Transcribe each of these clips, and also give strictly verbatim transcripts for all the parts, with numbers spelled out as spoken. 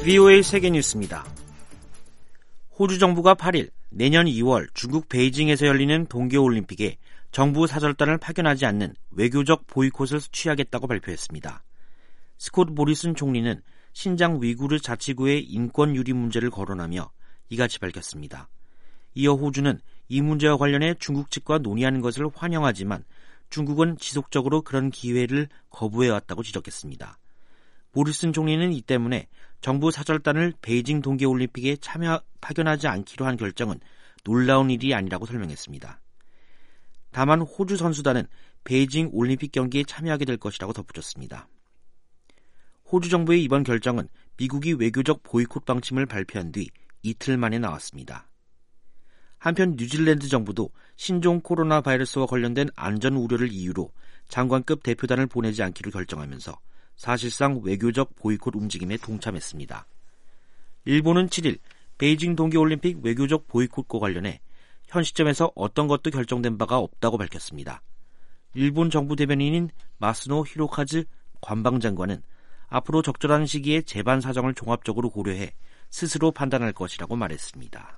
브이오에이 세계뉴스입니다. 호주 정부가 팔 일 내년 이월 중국 베이징에서 열리는 동계올림픽에 정부 사절단을 파견하지 않는 외교적 보이콧을 취하겠다고 발표했습니다. 스콧 모리슨 총리는 신장 위구르 자치구의 인권 유리 문제를 거론하며 이같이 밝혔습니다. 이어 호주는 이 문제와 관련해 중국 측과 논의하는 것을 환영하지만 중국은 지속적으로 그런 기회를 거부해왔다고 지적했습니다. 모리슨 총리는 이 때문에 정부 사절단을 베이징 동계올림픽에 참여 파견하지 않기로 한 결정은 놀라운 일이 아니라고 설명했습니다. 다만 호주 선수단은 베이징 올림픽 경기에 참여하게 될 것이라고 덧붙였습니다. 호주 정부의 이번 결정은 미국이 외교적 보이콧 방침을 발표한 뒤 이틀 만에 나왔습니다. 한편 뉴질랜드 정부도 신종 코로나 바이러스와 관련된 안전 우려를 이유로 장관급 대표단을 보내지 않기로 결정하면서 사실상 외교적 보이콧 움직임에 동참했습니다. 일본은 칠 일 베이징 동계올림픽 외교적 보이콧과 관련해 현 시점에서 어떤 것도 결정된 바가 없다고 밝혔습니다. 일본 정부 대변인인 마스노 히로카즈 관방장관은 앞으로 적절한 시기에 재반 사정을 종합적으로 고려해 스스로 판단할 것이라고 말했습니다.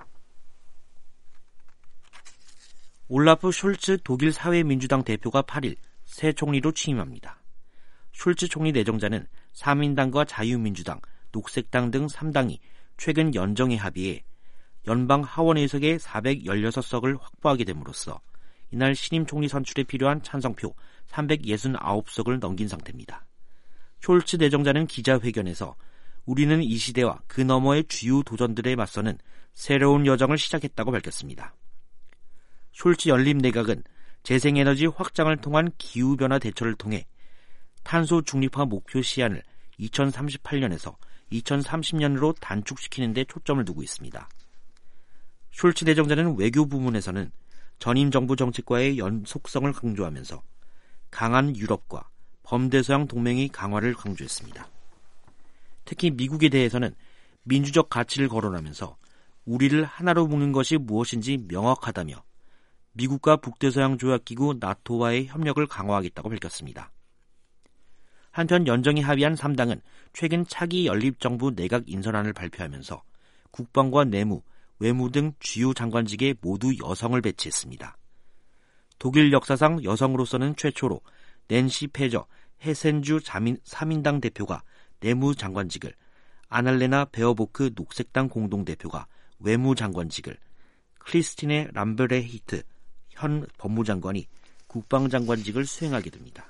올라프 숄츠 독일 사회민주당 대표가 팔 일 새 총리로 취임합니다. 숄츠 총리 내정자는 사민당과 자유민주당, 녹색당 등 삼 당이 최근 연정에 합의해 연방 하원 의석의 사백십육 석을 확보하게 됨으로써 이날 신임 총리 선출에 필요한 찬성표 삼백육십구 석을 넘긴 상태입니다. 숄츠 내정자는 기자회견에서 우리는 이 시대와 그 너머의 주요 도전들에 맞서는 새로운 여정을 시작했다고 밝혔습니다. 숄츠 연립 내각은 재생에너지 확장을 통한 기후변화 대처를 통해 탄소 중립화 목표 시한을 이천삼십팔 년에서 이천삼십 년으로 단축시키는 데 초점을 두고 있습니다. 숄츠 내정자는 외교 부문에서는 전임 정부 정책과의 연속성을 강조하면서 강한 유럽과 범대서양 동맹의 강화를 강조했습니다. 특히 미국에 대해서는 민주적 가치를 거론하면서 우리를 하나로 묶는 것이 무엇인지 명확하다며 미국과 북대서양조약기구 나토와의 협력을 강화하겠다고 밝혔습니다. 한편 연정에 합의한 삼 당은 최근 차기 연립정부 내각 인선안을 발표하면서 국방과 내무, 외무 등 주요 장관직에 모두 여성을 배치했습니다. 독일 역사상 여성으로서는 최초로 낸시 페저 헤센주 사민당 대표가 내무장관직을, 아날레나 베어보크 녹색당 공동대표가 외무장관직을, 크리스티네 람브레히트 현 법무장관이 국방장관직을 수행하게 됩니다.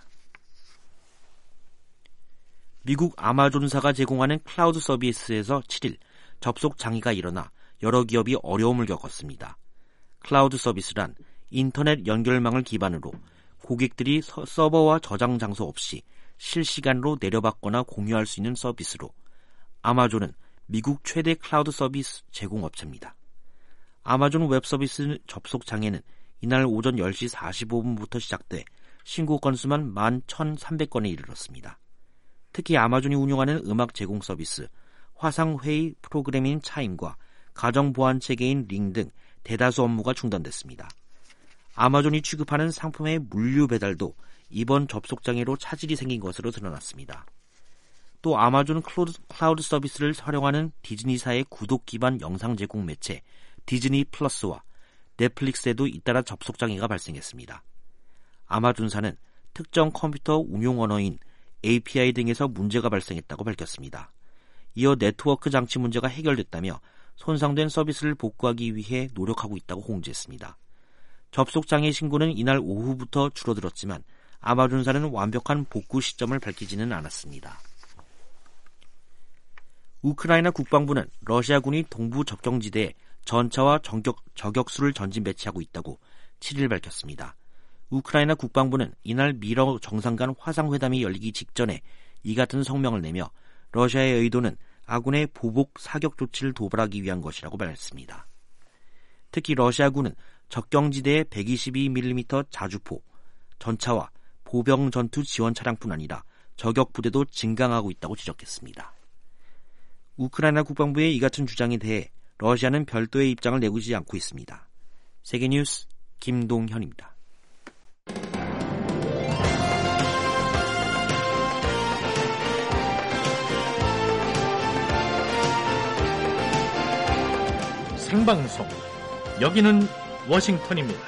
미국 아마존사가 제공하는 클라우드 서비스에서 칠 일 접속 장애가 일어나 여러 기업이 어려움을 겪었습니다. 클라우드 서비스란 인터넷 연결망을 기반으로 고객들이 서, 서버와 저장 장소 없이 실시간으로 내려받거나 공유할 수 있는 서비스로 아마존은 미국 최대 클라우드 서비스 제공업체입니다. 아마존 웹 서비스 접속 장애는 이날 오전 열 시 사십오 분부터 시작돼 신고 건수만 만 천삼백 건에 이르렀습니다. 특히 아마존이 운영하는 음악 제공 서비스, 화상회의 프로그램인 차임과 가정보안 체계인 링 등 대다수 업무가 중단됐습니다. 아마존이 취급하는 상품의 물류 배달도 이번 접속장애로 차질이 생긴 것으로 드러났습니다. 또 아마존 클라우드 서비스를 활용하는 디즈니사의 구독 기반 영상 제공 매체 디즈니 플러스와 넷플릭스에도 잇따라 접속장애가 발생했습니다. 아마존사는 특정 컴퓨터 운용 언어인 에이피아이 등에서 문제가 발생했다고 밝혔습니다. 이어 네트워크 장치 문제가 해결됐다며 손상된 서비스를 복구하기 위해 노력하고 있다고 공지했습니다. 접속장애 신고는 이날 오후부터 줄어들었지만 아마존사는 완벽한 복구 시점을 밝히지는 않았습니다. 우크라이나 국방부는 러시아군이 동부 접경지대에 전차와 저격, 저격수를 전진 배치하고 있다고 칠 일 밝혔습니다. 우크라이나 국방부는 이날 미러 정상 간 화상회담이 열리기 직전에 이 같은 성명을 내며 러시아의 의도는 아군의 보복 사격 조치를 도발하기 위한 것이라고 말했습니다. 특히 러시아군은 접경지대의 백이십이 밀리미터 자주포, 전차와 보병 전투 지원 차량뿐 아니라 저격 부대도 증강하고 있다고 지적했습니다. 우크라이나 국방부의 이 같은 주장에 대해 러시아는 별도의 입장을 내고지 않고 있습니다. 세계뉴스 김동현입니다. 생방송. 여기는 워싱턴입니다.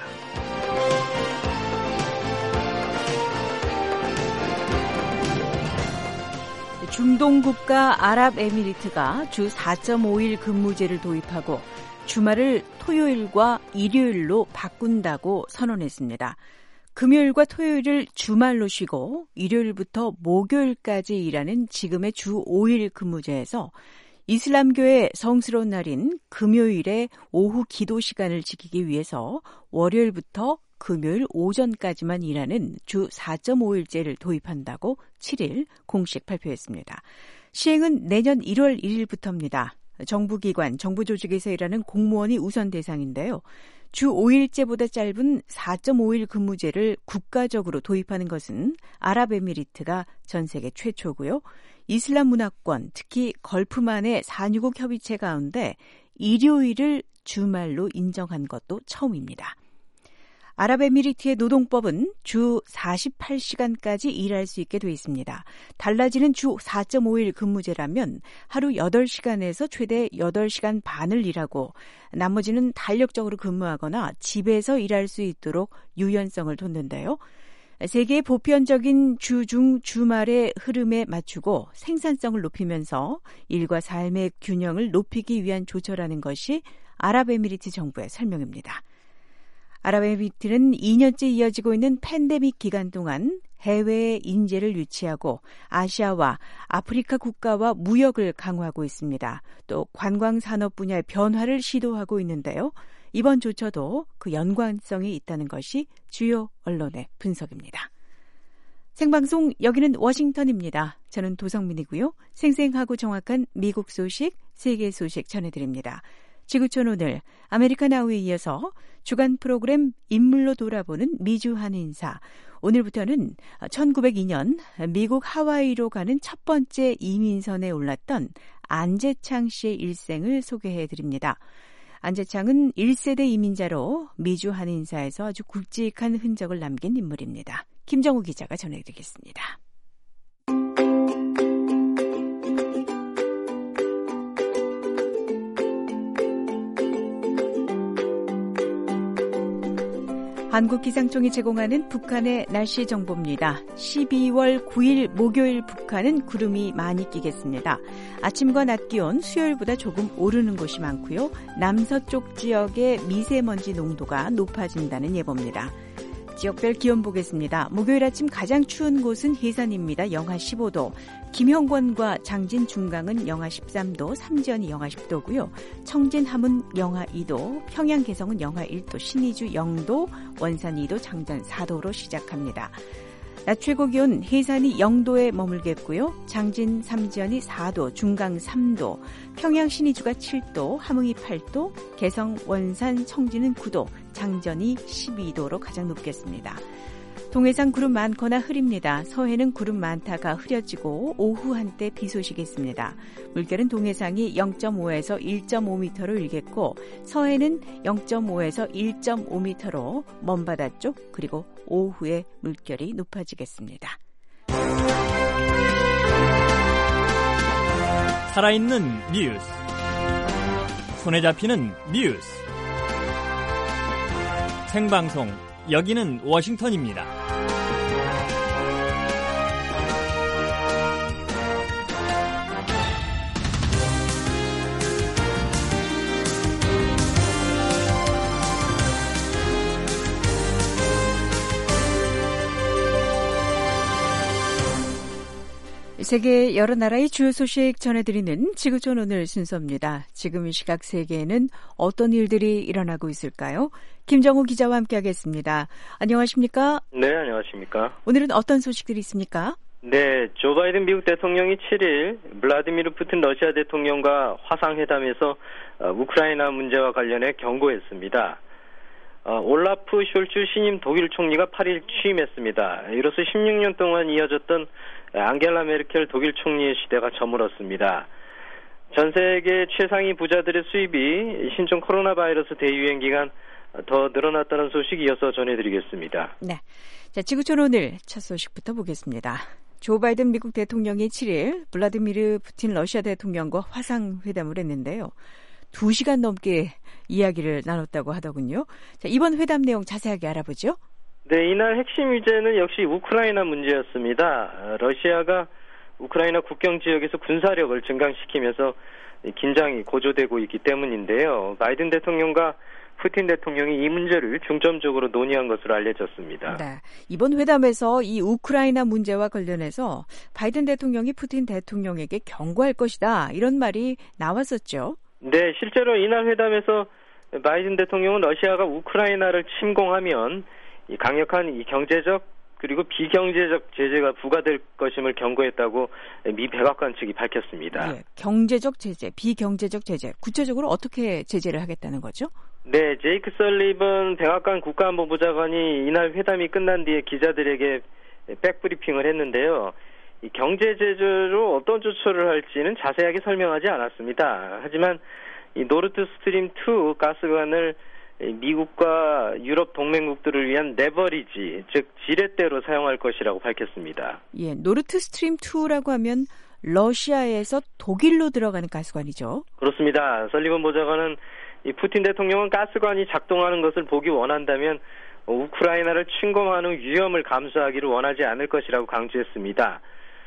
중동 국가 아랍에미리트가 주 사 점 오 일 근무제를 도입하고 주말을 토요일과 일요일로 바꾼다고 선언했습니다. 금요일과 토요일을 주말로 쉬고 일요일부터 목요일까지 일하는 지금의 주 오 일 근무제에서 이슬람교의 성스러운 날인 금요일에 오후 기도 시간을 지키기 위해서 월요일부터 금요일 오전까지만 일하는 주 사 점 오 일제를 도입한다고 칠 일 공식 발표했습니다. 시행은 내년 일월 일일부터입니다. 정부기관, 정부조직에서 일하는 공무원이 우선 대상인데요. 주 오 일제보다 짧은 사 점 오 일 근무제를 국가적으로 도입하는 것은 아랍에미리트가 전 세계 최초고요. 이슬람 문화권, 특히 걸프만의 산유국 협의체 가운데 일요일을 주말로 인정한 것도 처음입니다. 아랍에미리트의 노동법은 주 사십팔 시간까지 일할 수 있게 돼 있습니다. 달라지는 주 사 점 오 일 근무제라면 하루 여덟 시간에서 최대 여덟 시간 반을 일하고 나머지는 탄력적으로 근무하거나 집에서 일할 수 있도록 유연성을 뒀는데요. 세계의 보편적인 주중 주말의 흐름에 맞추고 생산성을 높이면서 일과 삶의 균형을 높이기 위한 조처라는 것이 아랍에미리트 정부의 설명입니다. 아랍에미리트는 이 년째 이어지고 있는 팬데믹 기간 동안 해외에 인재를 유치하고 아시아와 아프리카 국가와 무역을 강화하고 있습니다. 또 관광산업 분야의 변화를 시도하고 있는데요. 이번 조처도 그 연관성이 있다는 것이 주요 언론의 분석입니다. 생방송 여기는 워싱턴입니다. 저는 도성민이고요. 생생하고 정확한 미국 소식, 세계 소식 전해드립니다. 지구촌 오늘 아메리칸 나우에 이어서 주간 프로그램 인물로 돌아보는 미주한 인사. 오늘부터는 천구백이 년 미국 하와이로 가는 첫 번째 이민선에 올랐던 안재창 씨의 일생을 소개해드립니다. 안재창은 일 세대 이민자로 미주한 인사에서 아주 굵직한 흔적을 남긴 인물입니다. 김정우 기자가 전해드리겠습니다. 한국기상청이 제공하는 북한의 날씨 정보입니다. 십이월 구일 목요일 북한은 구름이 많이 끼겠습니다. 아침과 낮 기온 수요일보다 조금 오르는 곳이 많고요. 남서쪽 지역의 미세먼지 농도가 높아진다는 예보입니다. 지역별 기온 보겠습니다. 목요일 아침 가장 추운 곳은 해산입니다. 영하 십오 도. 김형권과 장진 중강은 영하 십삼 도, 삼지연이 영하 십 도고요. 청진 함은 영하 이 도, 평양 개성은 영하 일 도, 신의주 영 도, 원산 이 도, 장전 사 도로 시작합니다. 낮 최고 기온 해산이 영 도에 머물겠고요. 장진 삼지연이 사 도, 중강 삼 도, 평양 신의주가 칠 도, 함흥이 팔 도, 개성 원산 청진은 구 도, 장전이 십이 도로 가장 높겠습니다. 동해상 구름 많거나 흐립니다. 서해는 구름 많다가 흐려지고 오후 한때 비 소식이 있습니다. 물결은 동해상이 영 점 오에서 일 점 오 미터로 일겠고 서해는 영 점 오에서 일 점 오 미터로 먼바다 쪽 그리고 오후에 물결이 높아지겠습니다. 살아있는 뉴스, 손에 잡히는 뉴스, 생방송 여기는 워싱턴입니다. 세계 여러 나라의 주요 소식 전해드리는 지구촌 오늘 순서입니다. 지금 이 시각 세계에는 어떤 일들이 일어나고 있을까요? 김정우 기자와 함께하겠습니다. 안녕하십니까? 네, 안녕하십니까? 오늘은 어떤 소식들이 있습니까? 네, 조 바이든 미국 대통령이 칠 일 블라디미르 푸틴 러시아 대통령과 화상회담에서 우크라이나 문제와 관련해 경고했습니다. 어, 올라프 숄츠 신임 독일 총리가 팔 일 취임했습니다. 이로써 십육 년 동안 이어졌던 앙겔라 메르켈 독일 총리의 시대가 저물었습니다. 전 세계 최상위 부자들의 수입이 신종 코로나 바이러스 대유행 기간 더 늘어났다는 소식 이어서 전해드리겠습니다. 네, 자 지구촌 오늘 첫 소식부터 보겠습니다. 조 바이든 미국 대통령이 칠 일 블라디미르 푸틴 러시아 대통령과 화상회담을 했는데요. 두 시간 넘게 이야기를 나눴다고 하더군요. 자, 이번 회담 내용 자세하게 알아보죠. 네, 이날 핵심 주제는 역시 우크라이나 문제였습니다. 러시아가 우크라이나 국경 지역에서 군사력을 증강시키면서 긴장이 고조되고 있기 때문인데요. 바이든 대통령과 푸틴 대통령이 이 문제를 중점적으로 논의한 것으로 알려졌습니다. 네, 이번 회담에서 이 우크라이나 문제와 관련해서 바이든 대통령이 푸틴 대통령에게 경고할 것이다, 이런 말이 나왔었죠. 네, 실제로 이날 회담에서 바이든 대통령은 러시아가 우크라이나를 침공하면 이 강력한 이 경제적 그리고 비경제적 제재가 부과될 것임을 경고했다고 미 백악관 측이 밝혔습니다. 네, 경제적 제재, 비경제적 제재, 구체적으로 어떻게 제재를 하겠다는 거죠? 네, 제이크 설리번 백악관 국가안보부 장관이 이날 회담이 끝난 뒤에 기자들에게 백브리핑을 했는데요. 이 경제 제재로 어떤 조처를 할지는 자세하게 설명하지 않았습니다. 하지만 이 노르트 스트림 투 가스관을 미국과 유럽 동맹국들을 위한 레버리지, 즉 지렛대로 사용할 것이라고 밝혔습니다. 예, 노르트 스트림 투라고 하면 러시아에서 독일로 들어가는 가스관이죠. 그렇습니다. 설리번 보좌관은 이 푸틴 대통령은 가스관이 작동하는 것을 보기 원한다면 우크라이나를 침공하는 위험을 감수하기를 원하지 않을 것이라고 강조했습니다.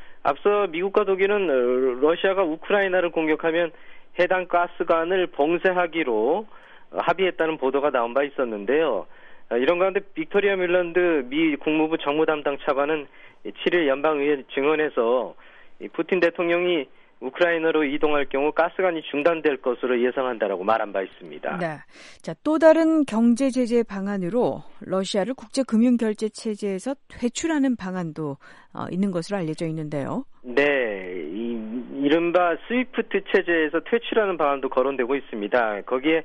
앞서 미국과 독일은 러시아가 우크라이나를 공격하면 해당 가스관을 봉쇄하기로 합의했다는 보도가 나온 바 있었는데요. 이런 가운데 빅토리아 뮬런드 미 국무부 정무 담당 차관은 칠 일 연방의회 증언에서 푸틴 대통령이 우크라이나로 이동할 경우 가스관이 중단될 것으로 예상한다라고 말한 바 있습니다. 네. 자, 또 다른 경제 제재 방안으로 러시아를 국제 금융 결제 체제에서 퇴출하는 방안도 어, 있는 것으로 알려져 있는데요. 네, 이, 이른바 스위프트 체제에서 퇴출하는 방안도 거론되고 있습니다. 거기에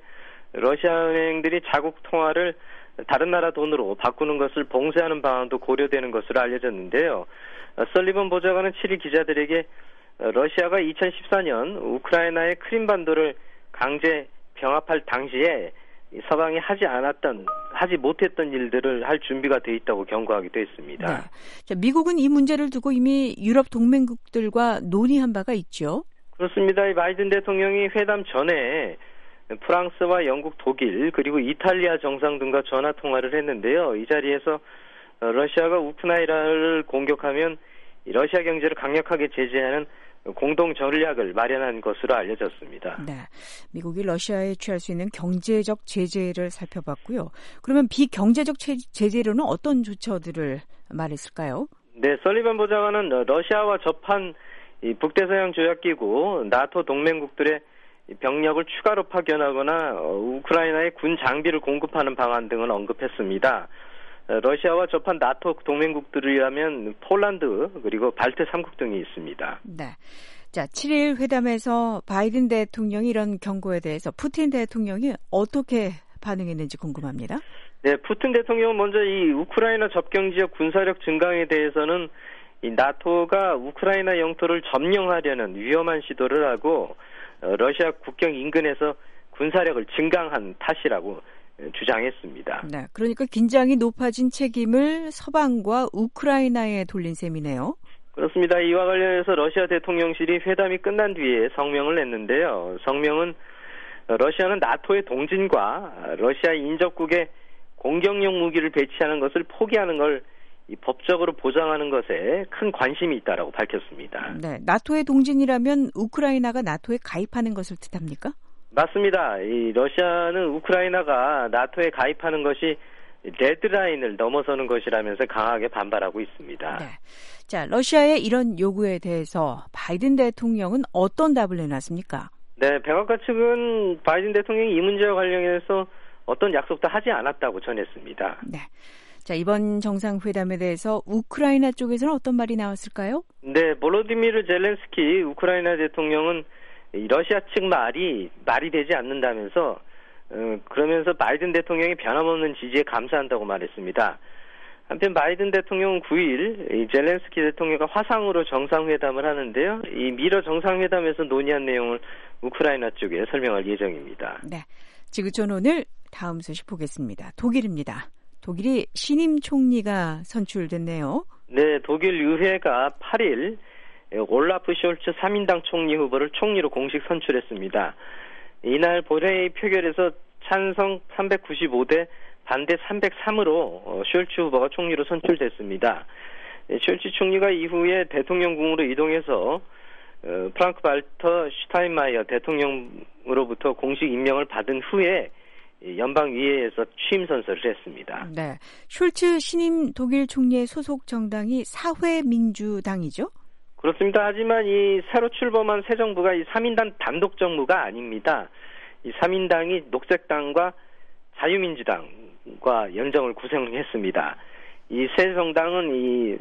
러시아 은행들이 자국 통화를 다른 나라 돈으로 바꾸는 것을 봉쇄하는 방안도 고려되는 것으로 알려졌는데요. 설리번 보좌관은 칠 일 기자들에게 러시아가 이천십사 년 우크라이나의 크림반도를 강제 병합할 당시에 서방이 하지 않았던, 하지 못했던 일들을 할 준비가 돼 있다고 경고하기도 했습니다. 네. 자, 미국은 이 문제를 두고 이미 유럽 동맹국들과 논의한 바가 있죠. 그렇습니다. 이 바이든 대통령이 회담 전에 프랑스와 영국, 독일 그리고 이탈리아 정상 등과 전화 통화를 했는데요. 이 자리에서 러시아가 우크라이나를 공격하면 러시아 경제를 강력하게 제재하는 공동 전략을 마련한 것으로 알려졌습니다. 네, 미국이 러시아에 취할 수 있는 경제적 제재를 살펴봤고요. 그러면 비경제적 제재로는 어떤 조처들을 말했을까요? 네, 설리번 보좌관은 러시아와 접한 이 북대서양 조약기구 나토 동맹국들의 병력을 추가로 파견하거나 우크라이나에 군 장비를 공급하는 방안 등을 언급했습니다. 러시아와 접한 나토 동맹국들이라면 폴란드 그리고 발트 삼 국 등이 있습니다. 네. 자, 칠 일 회담에서 바이든 대통령이 이런 경고에 대해서 푸틴 대통령이 어떻게 반응했는지 궁금합니다. 네, 푸틴 대통령은 먼저 이 우크라이나 접경 지역 군사력 증강에 대해서는 이 나토가 우크라이나 영토를 점령하려는 위험한 시도를 하고 러시아 국경 인근에서 군사력을 증강한 탓이라고 주장했습니다. 네, 그러니까 긴장이 높아진 책임을 서방과 우크라이나에 돌린 셈이네요. 그렇습니다. 이와 관련해서 러시아 대통령실이 회담이 끝난 뒤에 성명을 냈는데요. 성명은 러시아는 나토의 동진과 러시아 인접국에 공격용 무기를 배치하는 것을 포기하는 걸 이 법적으로 보장하는 것에 큰 관심이 있다라고 밝혔습니다. 네, 나토의 동진이라면 우크라이나가 나토에 가입하는 것을 뜻합니까? 맞습니다. 이 러시아는 우크라이나가 나토에 가입하는 것이 레드라인을 넘어서는 것이라면서 강하게 반발하고 있습니다. 네. 자, 러시아의 이런 요구에 대해서 바이든 대통령은 어떤 답을 내놨습니까? 네, 백악관 측은 바이든 대통령이 이 문제와 관련해서 어떤 약속도 하지 않았다고 전했습니다. 네. 자, 이번 정상회담에 대해서 우크라이나 쪽에서는 어떤 말이 나왔을까요? 네, 볼로디미르 젤렌스키 우크라이나 대통령은 러시아 측 말이 말이 되지 않는다면서 어, 그러면서 바이든 대통령이 변함없는 지지에 감사한다고 말했습니다. 한편 바이든 대통령은 구 일 이 젤렌스키 대통령과 화상으로 정상회담을 하는데요. 이 미러 정상회담에서 논의한 내용을 우크라이나 쪽에 설명할 예정입니다. 네, 지구촌 오늘 다음 소식 보겠습니다. 독일입니다. 독일이 신임 총리가 선출됐네요. 네, 독일 의회가 팔 일 올라프 숄츠 삼 인당 총리 후보를 총리로 공식 선출했습니다. 이날 본회의 표결에서 찬성 삼백구십오 대 반대 삼백삼으로 숄츠 후보가 총리로 선출됐습니다. 숄츠 총리가 이후에 대통령궁으로 이동해서 프랑크 발터 슈타인마이어 대통령으로부터 공식 임명을 받은 후에 연방의회에서 취임 선서를 했습니다. 네, 숄츠 신임 독일 총리의 소속 정당이 사회민주당이죠? 그렇습니다. 하지만 이 새로 출범한 새 정부가 이 삼 인당 단독 정부가 아닙니다. 이 삼 인당이 녹색당과 자유민주당과 연정을 구성했습니다. 이 새 정당은 이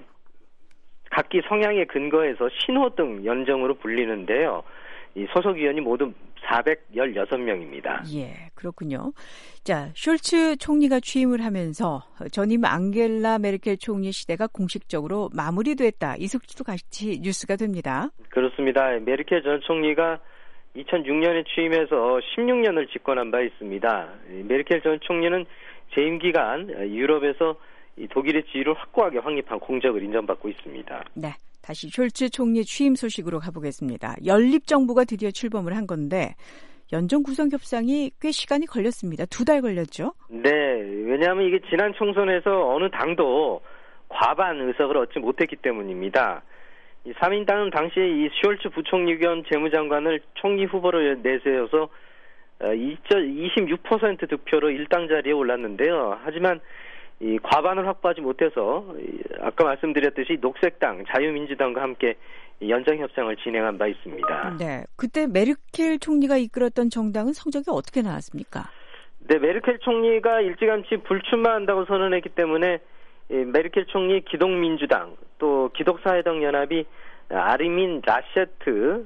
각기 성향에 근거해서 신호등 연정으로 불리는데요. 이 소속 의원이 모두 사백십육 명입니다. 예, 그렇군요. 자, 숄츠 총리가 취임을 하면서 전임 앙겔라 메르켈 총리 시대가 공식적으로 마무리됐다. 이 소식도 같이 뉴스가 됩니다. 그렇습니다. 메르켈 전 총리가 이천육 년에 취임해서 십육 년을 집권한 바 있습니다. 메르켈 전 총리는 재임 기간 유럽에서 이 독일의 지위를 확고하게 확립한 공적을 인정받고 있습니다. 네, 다시 숄츠 총리 취임 소식으로 가보겠습니다. 연립정부가 드디어 출범을 한 건데 연정 구성 협상이 꽤 시간이 걸렸습니다. 두 달 걸렸죠? 네, 왜냐하면 이게 지난 총선에서 어느 당도 과반 의석을 얻지 못했기 때문입니다. 이 삼 인당은 당시에 이 숄츠 부총리 겸 재무장관을 총리 후보로 내세워서 이십육 퍼센트 득표로 일당 자리에 올랐는데요. 하지만 이 과반을 확보하지 못해서 아까 말씀드렸듯이 녹색당, 자유민주당과 함께 연정 협상을 진행한 바 있습니다. 네, 그때 메르켈 총리가 이끌었던 정당은 성적이 어떻게 나왔습니까? 네, 메르켈 총리가 일찌감치 불출마한다고 선언했기 때문에 메르켈 총리 기독민주당 또 기독사회당 연합이 아르민 라셰트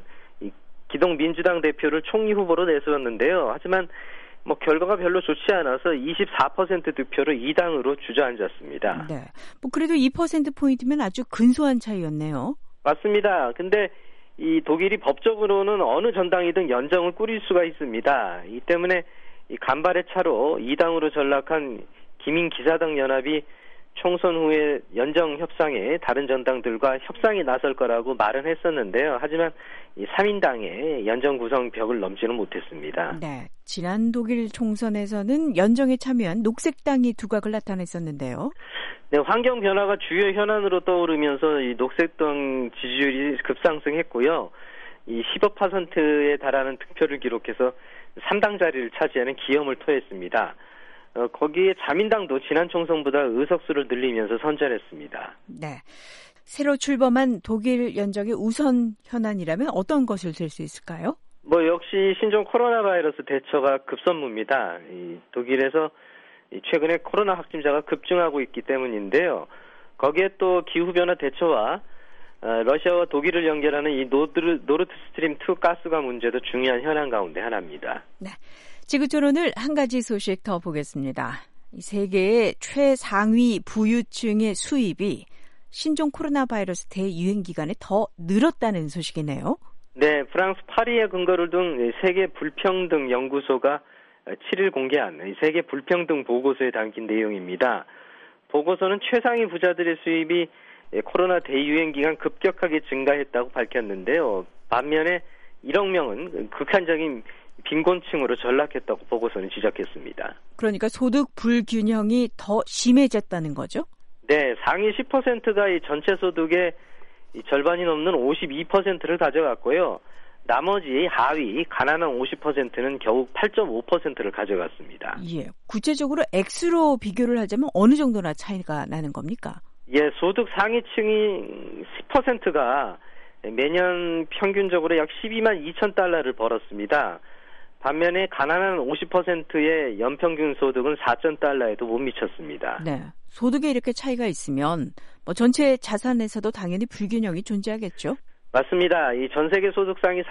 기독민주당 대표를 총리 후보로 내세웠는데요. 하지만 뭐 결과가 별로 좋지 않아서 이십사 퍼센트 득표로 이 당으로 주저앉았습니다. 네, 뭐 그래도 이 퍼센트 포인트면 아주 근소한 차이였네요. 맞습니다. 근데 이 독일이 법적으로는 어느 전당이든 연정을 꾸릴 수가 있습니다. 이 때문에 이 간발의 차로 이 당으로 전락한 기민기사당 연합이 총선 후에 연정 협상에 다른 전당들과 협상에 나설 거라고 말은 했었는데요. 하지만 이 삼 인당의 연정 구성 벽을 넘지는 못했습니다. 네, 지난 독일 총선에서는 연정에 참여한 녹색당이 두각을 나타냈었는데요. 네, 환경 변화가 주요 현안으로 떠오르면서 이 녹색당 지지율이 급상승했고요. 이 십오 퍼센트에 달하는 득표를 기록해서 삼 당 자리를 차지하는 기염을 토했습니다. 어, 거기에 자민당도 지난 총선보다 의석수를 늘리면서 선전했습니다. 네, 새로 출범한 독일 연정의 우선 현안이라면 어떤 것을 될 수 있을까요? 뭐 역시 신종 코로나 바이러스 대처가 급선무입니다. 이 독일에서 이 최근에 코로나 확진자가 급증하고 있기 때문인데요. 거기에 또 기후변화 대처와 어, 러시아와 독일을 연결하는 이 노드, 노르드 스트림 투 가스관 문제도 중요한 현안 가운데 하나입니다. 네. 지구촌 오늘 한 가지 소식 더 보겠습니다. 세계의 최상위 부유층의 수입이 신종 코로나 바이러스 대유행 기간에 더 늘었다는 소식이네요. 네, 프랑스 파리에 근거를 둔 세계 불평등 연구소가 칠 일 공개한 세계 불평등 보고서에 담긴 내용입니다. 보고서는 최상위 부자들의 수입이 코로나 대유행 기간 급격하게 증가했다고 밝혔는데요. 반면에 일억 명은 극한적인 빈곤층으로 전락했다고 보고서는 지적했습니다. 그러니까 소득 불균형이 더 심해졌다는 거죠? 네, 상위 십 퍼센트가 이 전체 소득의 이 절반이 넘는 오십이 퍼센트를 가져갔고요. 나머지 하위 가난한 오십 퍼센트는 겨우 팔 점 오 퍼센트를 가져갔습니다. 예, 구체적으로 액수로 비교를 하자면 어느 정도나 차이가 나는 겁니까? 예, 소득 상위층이 십 퍼센트가 매년 평균적으로 약 십이만 이천 달러를 벌었습니다. 반면에 가난한 오십 퍼센트의 연평균 소득은 사천 달러에도 못 미쳤습니다. 네, 소득에 이렇게 차이가 있으면 뭐 전체 자산에서도 당연히 불균형이 존재하겠죠? 맞습니다. 이 전 세계 소득 상위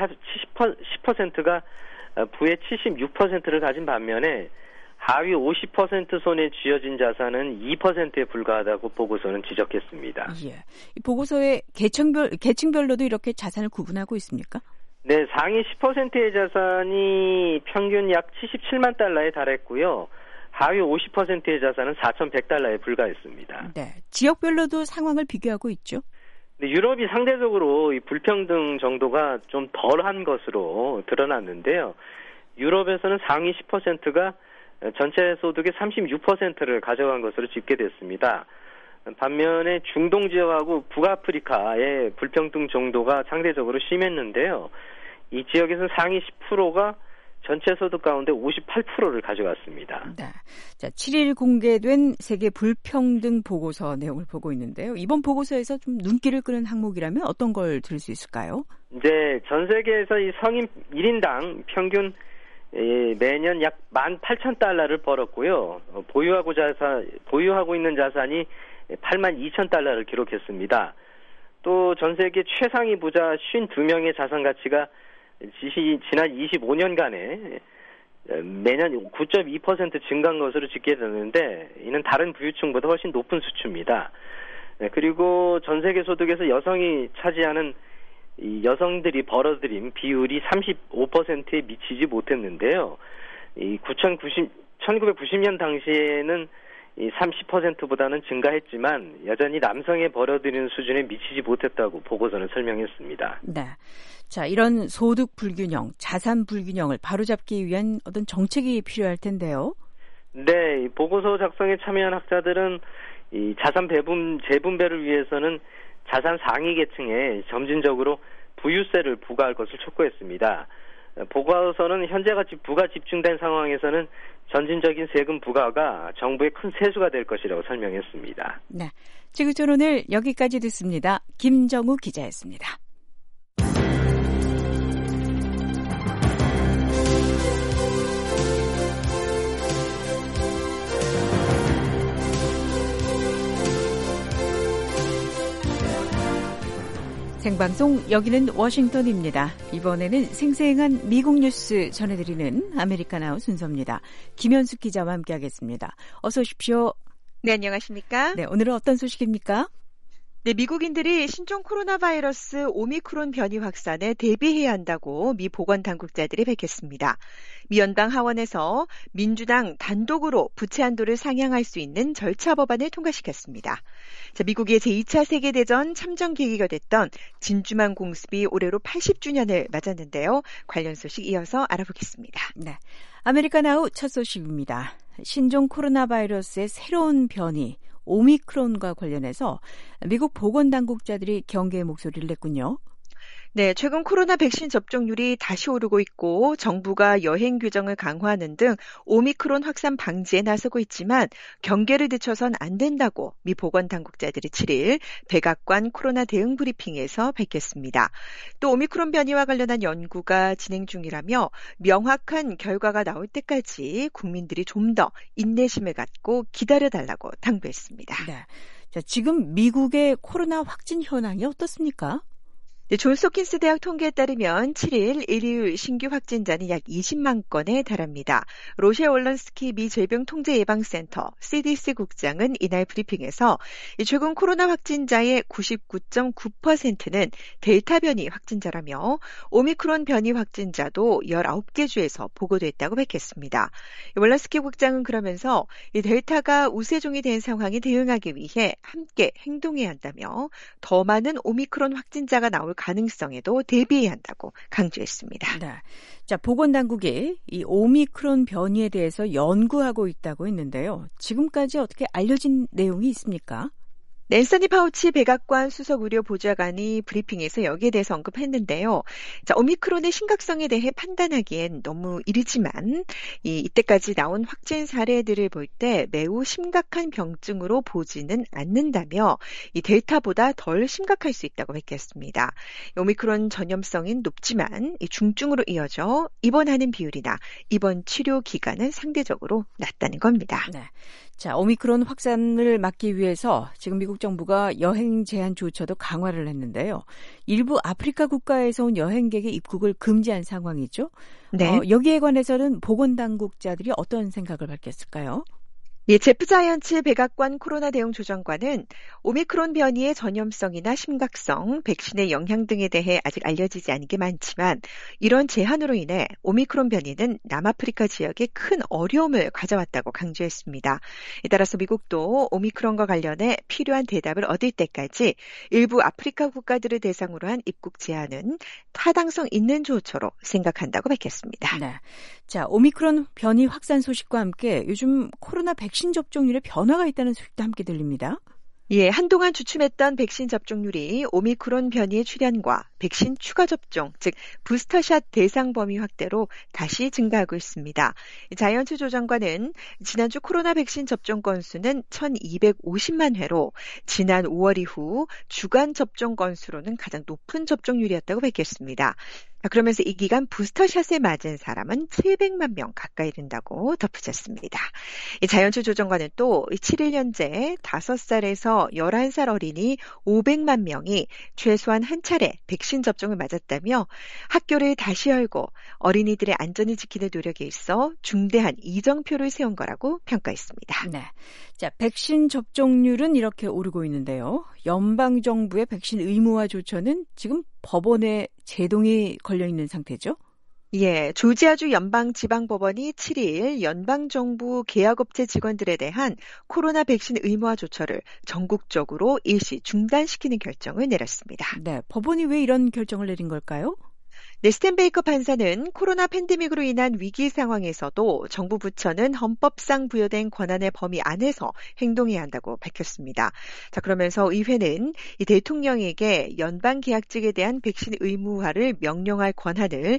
십 퍼센트가 부의 칠십육 퍼센트를 가진 반면에 하위 오십 퍼센트 손에 쥐어진 자산은 이 퍼센트에 불과하다고 보고서는 지적했습니다. 예, 이 보고서에 계층별, 계층별로도 이렇게 자산을 구분하고 있습니까? 네, 상위 십 퍼센트의 자산이 평균 약 칠십칠만 달러에 달했고요. 하위 오십 퍼센트의 자산은 사천백 달러에 불과했습니다. 네, 지역별로도 상황을 비교하고 있죠? 네, 유럽이 상대적으로 이 불평등 정도가 좀 덜한 것으로 드러났는데요. 유럽에서는 상위 십 퍼센트가 전체 소득의 삼십육 퍼센트를 가져간 것으로 집계됐습니다. 반면에 중동 지역하고 북아프리카의 불평등 정도가 상대적으로 심했는데요. 이 지역에서는 상위 십 퍼센트가 전체 소득 가운데 오십팔 퍼센트를 가져갔습니다. 네. 자, 칠 일 공개된 세계 불평등 보고서 내용을 보고 있는데요. 이번 보고서에서 좀 눈길을 끄는 항목이라면 어떤 걸 들을 수 있을까요? 이제 전 세계에서 이 성인 일 인당 평균 매년 약 만 팔천 달러를 벌었고요. 보유하고 자산, 보유하고 있는 자산이 팔만 이천 달러를 기록했습니다. 또 전 세계 최상위 부자 오십이 명의 자산 가치가 지난 이십오 년간에 매년 구 점 이 퍼센트 증가한 것으로 집계되는데 이는 다른 부유층보다 훨씬 높은 수치입니다. 그리고 전 세계 소득에서 여성이 차지하는 이 여성들이 벌어들인 비율이 삼십오 퍼센트에 미치지 못했는데요. 이 천구백구십 년 당시에는 이 삼십 퍼센트보다는 증가했지만 여전히 남성의 벌어들이는 수준에 미치지 못했다고 보고서는 설명했습니다. 네. 자, 이런 소득 불균형, 자산 불균형을 바로잡기 위한 어떤 정책이 필요할 텐데요. 네, 보고서 작성에 참여한 학자들은 이 자산 배분 재분배를 위해서는 자산 상위 계층에 점진적으로 부유세를 부과할 것을 촉구했습니다. 보고서는 현재같이 부가 집중된 상황에서는 점진적인 세금 부과가 정부의 큰 세수가 될 것이라고 설명했습니다. 네, 지구촌 오늘 여기까지 듣습니다. 김정우 기자였습니다. 생방송 여기는 워싱턴입니다. 이번에는 생생한 미국 뉴스 전해드리는 아메리카나우 순서입니다. 김현숙 기자와 함께하겠습니다. 어서 오십시오. 네, 안녕하십니까? 네, 오늘은 어떤 소식입니까? 네, 미국인들이 신종 코로나 바이러스 오미크론 변이 확산에 대비해야 한다고 미 보건당국자들이 밝혔습니다. 미 연방 하원에서 민주당 단독으로 부채 한도를 상향할 수 있는 절차 법안을 통과시켰습니다. 자, 미국의 제이 차 세계대전 참전 계기가 됐던 진주만 공습이 올해로 팔십 주년을 맞았는데요. 관련 소식 이어서 알아보겠습니다. 네, 아메리카나우 첫 소식입니다. 신종 코로나 바이러스의 새로운 변이 오미크론과 관련해서 미국 보건당국자들이 경계의 목소리를 냈군요. 네, 최근 코로나 백신 접종률이 다시 오르고 있고 정부가 여행 규정을 강화하는 등 오미크론 확산 방지에 나서고 있지만 경계를 늦춰선 안 된다고 미 보건당국자들이 칠 일 백악관 코로나 대응 브리핑에서 밝혔습니다. 또 오미크론 변이와 관련한 연구가 진행 중이라며 명확한 결과가 나올 때까지 국민들이 좀 더 인내심을 갖고 기다려달라고 당부했습니다. 네, 자, 지금 미국의 코로나 확진 현황이 어떻습니까? 네, 존스홉킨스 대학 통계에 따르면 칠 일 일요일 신규 확진자는 약 이십만 건에 달합니다. 로셰 월런스키 미 질병통제예방센터 씨디씨 국장은 이날 브리핑에서 최근 코로나 확진자의 구십구 점 구 퍼센트는 델타 변이 확진자라며 오미크론 변이 확진자도 열아홉 개 주에서 보고됐다고 밝혔습니다. 월런스키 국장은 그러면서 이 델타가 우세종이 된 상황에 대응하기 위해 함께 행동해야 한다며 더 많은 오미크론 확진자가 나올 가능성에도 대비해야 한다고 강조했습니다. 네. 자, 보건당국이 이 오미크론 변이에 대해서 연구하고 있다고 했는데요. 지금까지 어떻게 알려진 내용이 있습니까? 낸서니 파우치 백악관 수석 의료 보좌관이 브리핑에서 여기에 대해서 언급했는데요. 자, 오미크론의 심각성에 대해 판단하기엔 너무 이르지만 이, 이때까지 나온 확진 사례들을 볼 때 매우 심각한 병증으로 보지는 않는다며 이 델타보다 덜 심각할 수 있다고 밝혔습니다. 오미크론 전염성은 높지만 이 중증으로 이어져 입원하는 비율이나 입원 치료 기간은 상대적으로 낮다는 겁니다. 네. 자, 오미크론 확산을 막기 위해서 지금 미국 정부가 여행 제한 조처도 강화를 했는데요. 일부 아프리카 국가에서 온 여행객의 입국을 금지한 상황이죠. 네. 어, 여기에 관해서는 보건당국자들이 어떤 생각을 밝혔을까요? 예, 제프자이언츠 백악관 코로나 대응 조정관은 오미크론 변이의 전염성이나 심각성, 백신의 영향 등에 대해 아직 알려지지 않은 게 많지만 이런 제한으로 인해 오미크론 변이는 남아프리카 지역에 큰 어려움을 가져왔다고 강조했습니다. 따라서 미국도 오미크론과 관련해 필요한 대답을 얻을 때까지 일부 아프리카 국가들을 대상으로 한 입국 제한은 타당성 있는 조처로 생각한다고 밝혔습니다. 네. 자, 오미크론 변이 확산 소식과 함께 요즘 코로나 백신 접종률에 변화가 있다는 소식도 함께 들립니다. 예, 한동안 주춤했던 백신 접종률이 오미크론 변이의 출현과 백신 추가 접종, 즉 부스터샷 대상 범위 확대로 다시 증가하고 있습니다. 자이언츠 조정관은 지난주 코로나 백신 접종 건수는 천이백오십만 회로 지난 오월 이후 주간 접종 건수로는 가장 높은 접종률이었다고 밝혔습니다. 그러면서 이 기간 부스터샷에 맞은 사람은 칠백만 명 가까이 된다고 덧붙였습니다. 자이언츠 조정관은 또 칠 일 현재 다섯 살에서 열한 살 어린이 오백만 명이 최소한 한 차례 백신 접종을 맞았다며 학교를 다시 열고 어린이들의 안전을 지키는 노력에 있어 중대한 이정표를 세운 거라고 평가했습니다. 네, 자, 백신 접종률은 이렇게 오르고 있는데요. 연방정부의 백신 의무화 조처는 지금 법원에 제동이 걸려 있는 상태죠? 예, 조지아주 연방지방법원이 칠 일 연방정부 계약업체 직원들에 대한 코로나 백신 의무화 조처를 전국적으로 일시 중단시키는 결정을 내렸습니다. 네, 법원이 왜 이런 결정을 내린 걸까요? 네, 스탠 베이커 판사는 코로나 팬데믹으로 인한 위기 상황에서도 정부 부처는 헌법상 부여된 권한의 범위 안에서 행동해야 한다고 밝혔습니다. 자, 그러면서 의회는 이 대통령에게 연방 계약직에 대한 백신 의무화를 명령할 권한을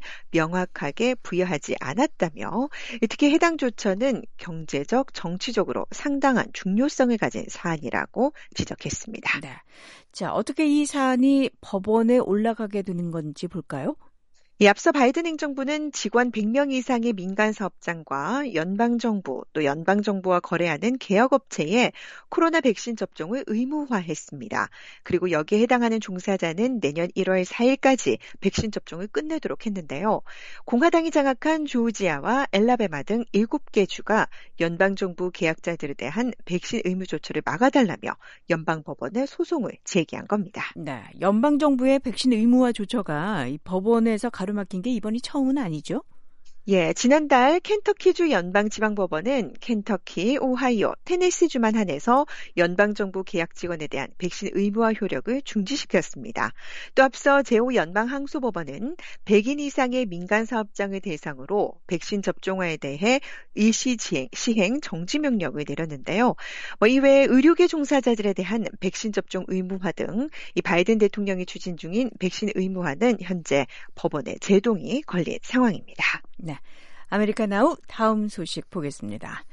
명확하게 부여하지 않았다며 특히 해당 조처는 경제적, 정치적으로 상당한 중요성을 가진 사안이라고 지적했습니다. 네. 자, 어떻게 이 사안이 법원에 올라가게 되는 건지 볼까요? 이 앞서 바이든 행정부는 직원 백 명 이상의 민간 사업장과 연방정부 또 연방정부와 거래하는 계약업체에 코로나 백신 접종을 의무화했습니다. 그리고 여기에 해당하는 종사자는 내년 일월 사일까지 백신 접종을 끝내도록 했는데요. 공화당이 장악한 조지아와 엘라베마 등 일곱 개 주가 연방정부 계약자들에 대한 백신 의무 조처를 막아달라며 연방법원에 소송을 제기한 겁니다. 네, 연방정부의 백신 의무화 조처가 이 법원에서 가로막힌 게 이번이 처음은 아니죠? 예, 지난달 켄터키주 연방지방법원은 켄터키, 오하이오, 테네시주만 한해서 연방정부 계약 직원에 대한 백신 의무화 효력을 중지시켰습니다. 또 앞서 제오 연방항소법원은 백 인 이상의 민간 사업장을 대상으로 백신 접종화에 대해 일시 시행, 시행 정지 명령을 내렸는데요. 뭐 이외에 의료계 종사자들에 대한 백신 접종 의무화 등 이 바이든 대통령이 추진 중인 백신 의무화는 현재 법원의 제동이 걸린 상황입니다. 네, 아메리카나우 다음 소식 보겠습니다.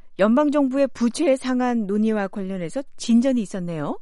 연방정부의 부채 상한 논의와 관련해서 진전이 있었네요.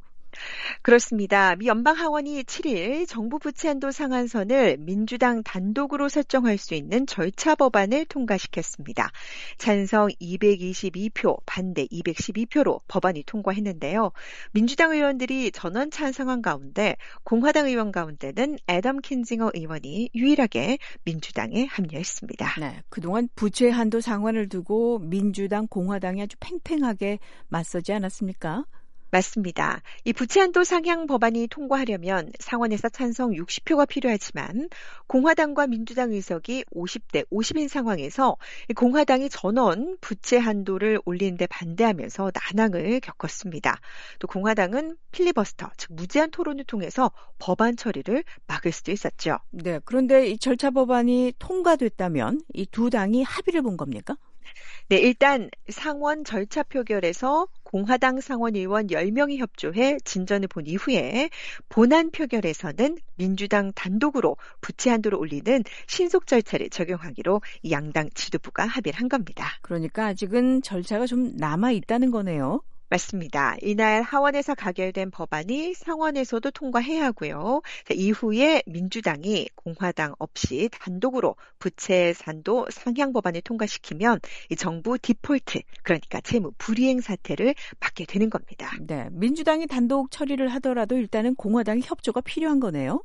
그렇습니다. 미 연방하원이 칠 일 정부 부채 한도 상한선을 민주당 단독으로 설정할 수 있는 절차 법안을 통과시켰습니다. 찬성 이백이십이 표, 반대 이백십이 표로 법안이 통과했는데요. 민주당 의원들이 전원 찬성한 가운데 공화당 의원 가운데는 애덤 킨징어 의원이 유일하게 민주당에 합류했습니다. 네, 그동안 부채 한도 상한을 두고 민주당, 공화당이 아주 팽팽하게 맞서지 않았습니까? 맞습니다. 이 부채 한도 상향 법안이 통과하려면 상원에서 찬성 육십 표가 필요하지만 공화당과 민주당 의석이 오십 대 오십인 상황에서 공화당이 전원 부채 한도를 올리는 데 반대하면서 난항을 겪었습니다. 또 공화당은 필리버스터, 즉 무제한 토론을 통해서 법안 처리를 막을 수도 있었죠. 네, 그런데 이 절차 법안이 통과됐다면 이 두 당이 합의를 본 겁니까? 네, 일단 상원 절차 표결에서 공화당 상원 의원 열 명이 협조해 진전을 본 이후에 본안 표결에서는 민주당 단독으로 부채 한도를 올리는 신속 절차를 적용하기로 양당 지도부가 합의를 한 겁니다. 그러니까 아직은 절차가 좀 남아 있다는 거네요. 맞습니다. 이날 하원에서 가결된 법안이 상원에서도 통과해야 하고요. 이후에 민주당이 공화당 없이 단독으로 부채 한도 상향 법안을 통과시키면 이 정부 디폴트, 그러니까 채무 불이행 사태를 맞게 되는 겁니다. 네, 민주당이 단독 처리를 하더라도 일단은 공화당의 협조가 필요한 거네요.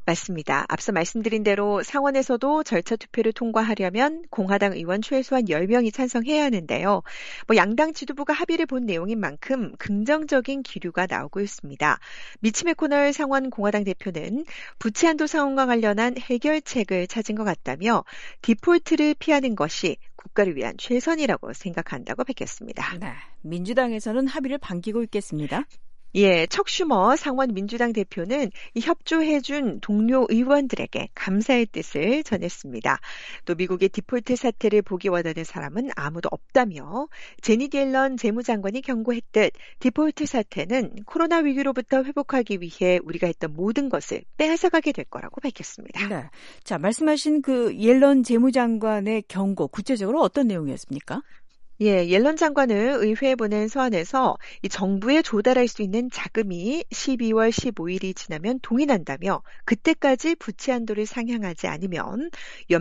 맞습니다. 앞서 말씀드린 대로 상원에서도 절차 투표를 통과하려면 공화당 의원 최소한 열 명이 찬성해야 하는데요. 뭐 양당 지도부가 합의를 본 내용인 만큼 긍정적인 기류가 나오고 있습니다. 미치 매코널 상원 공화당 대표는 부채 한도 상황과 관련한 해결책을 찾은 것 같다며 디폴트를 피하는 것이 국가를 위한 최선이라고 생각한다고 밝혔습니다. 네, 민주당에서는 합의를 반기고 있겠습니다. 예, 척 슈머 상원 민주당 대표는 이 협조해준 동료 의원들에게 감사의 뜻을 전했습니다. 또 미국의 디폴트 사태를 보기 원하는 사람은 아무도 없다며 제니 옐런 재무장관이 경고했듯 디폴트 사태는 코로나 위기로부터 회복하기 위해 우리가 했던 모든 것을 빼앗아가게 될 거라고 밝혔습니다. 네, 자 말씀하신 그 옐런 재무장관의 경고 구체적으로 어떤 내용이었습니까? 예, 옐런 장관은 의회에 보낸 서한에서 이 정부에 조달할 수 있는 자금이 십이월 십오일이 지나면 동의한다며 그때까지 부채 한도를 상향하지 않으면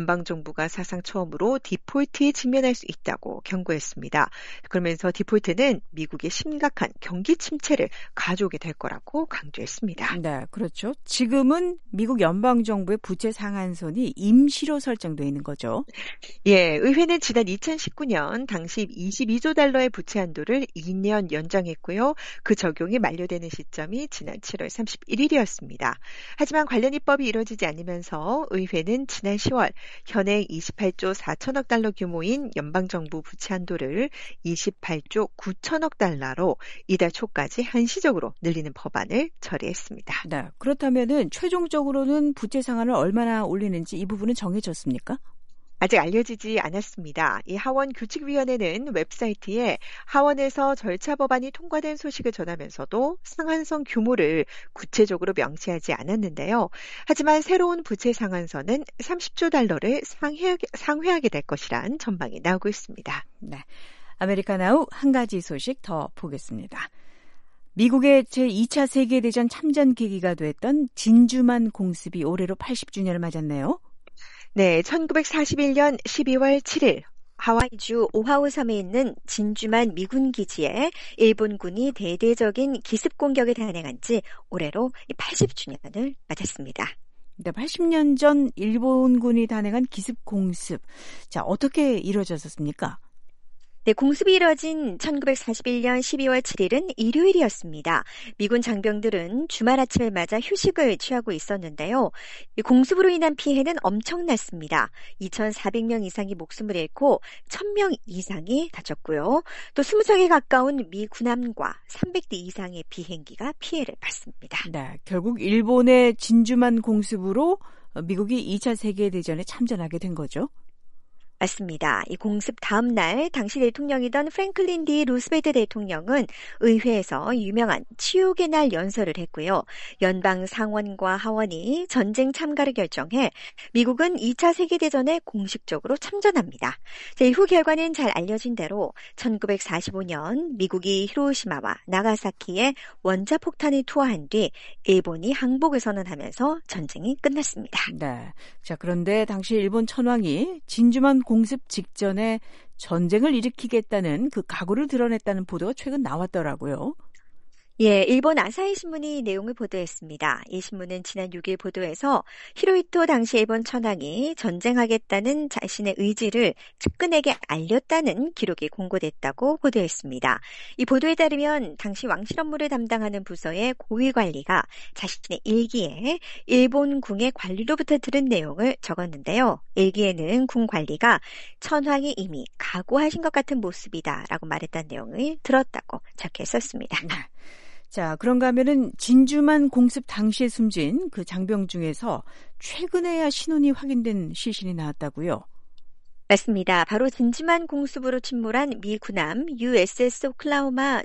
연방정부가 사상 처음으로 디폴트에 직면할 수 있다고 경고했습니다. 그러면서 디폴트는 미국의 심각한 경기 침체를 가져오게 될 거라고 강조했습니다. 네, 그렇죠. 지금은 미국 연방정부의 부채 상한선이 임시로 설정되어 있는 거죠. 예, 의회는 지난 이천십구년 당시 이십이조 달러의 부채 한도를 이 년 연장했고요. 그 적용이 만료되는 시점이 지난 칠월 삼십일일이었습니다. 하지만 관련 입법이 이뤄지지 않으면서 의회는 지난 시월 현행 이십팔조 사천억 달러 규모인 연방정부 부채 한도를 이십팔조 구천억 달러로 이달 초까지 한시적으로 늘리는 법안을 처리했습니다. 네, 그렇다면은 최종적으로는 부채 상한을 얼마나 올리는지 이 부분은 정해졌습니까? 아직 알려지지 않았습니다. 이 하원 규칙위원회는 웹사이트에 하원에서 절차 법안이 통과된 소식을 전하면서도 상한선 규모를 구체적으로 명시하지 않았는데요. 하지만 새로운 부채 상한선은 삼십조 달러를 상회하게, 상회하게 될 것이란 전망이 나오고 있습니다. 네, 아메리카나우 한 가지 소식 더 보겠습니다. 미국의 제이차 세계대전 참전 계기가 됐던 진주만 공습이 올해로 팔십주년을 맞았네요. 네, 천구백사십일년 십이월 칠일 하와이주 오하우 섬에 있는 진주만 미군 기지에 일본군이 대대적인 기습 공격을 단행한 지 올해로 팔십주년을 맞았습니다. 네, 팔십년 전 일본군이 단행한 기습 공습. 자, 어떻게 이루어졌습니까? 네, 공습이 이뤄진 천구백사십일년 십이월 칠일은 일요일이었습니다. 미군 장병들은 주말 아침을 맞아 휴식을 취하고 있었는데요. 이 공습으로 인한 피해는 엄청났습니다. 이천사백명 이상이 목숨을 잃고 천명 이상이 다쳤고요. 또 이십 척에 가까운 미 군함과 삼백대 이상의 비행기가 피해를 봤습니다. 네, 결국 일본의 진주만 공습으로 미국이 이차 세계대전에 참전하게 된 거죠. 맞습니다. 이 공습 다음 날 당시 대통령이던 프랭클린 디 루스벨트 대통령은 의회에서 유명한 치욕의 날 연설을 했고요. 연방 상원과 하원이 전쟁 참가를 결정해 미국은 이차 세계대전에 공식적으로 참전합니다. 이후 결과는 잘 알려진 대로 천구백사십오년 미국이 히로시마와 나가사키에 원자폭탄을 투하한 뒤 일본이 항복을 선언하면서 전쟁이 끝났습니다. 네. 자, 그런데 당시 일본 천황이 진주만 공습 직전에 전쟁을 일으키겠다는 그 각오를 드러냈다는 보도가 최근 나왔더라고요. 예, 일본 아사히 신문이 내용을 보도했습니다. 이 신문은 지난 육일 보도에서 히로히토 당시 일본 천황이 전쟁하겠다는 자신의 의지를 측근에게 알렸다는 기록이 공고됐다고 보도했습니다. 이 보도에 따르면 당시 왕실 업무를 담당하는 부서의 고위 관리가 자신의 일기에 일본 궁의 관리로부터 들은 내용을 적었는데요. 일기에는 궁 관리가 천황이 이미 각오하신 것 같은 모습이다라고 말했다는 내용을 들었다고 적혀 있었습니다. 자, 그런가 하면은 진주만 공습 당시에 숨진 그 장병 중에서 최근에야 신원이 확인된 시신이 나왔다고요? 맞습니다. 바로 진주만 공습으로 침몰한 미 군함 유에스에스 오클라호마